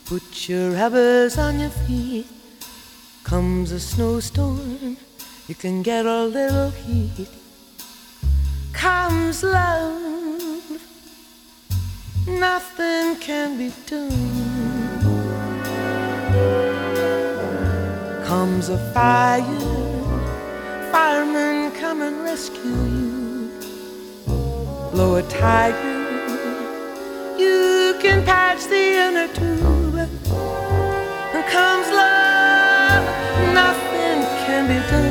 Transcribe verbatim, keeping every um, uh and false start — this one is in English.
Put your rubbers on your feet. Comes a snowstorm, you can get a little heat. Comes love, nothing can be done. Comes a fire, firemen come and rescue you. Blow a tiger, you can patch the inner tube. And comes love, nothing can be done.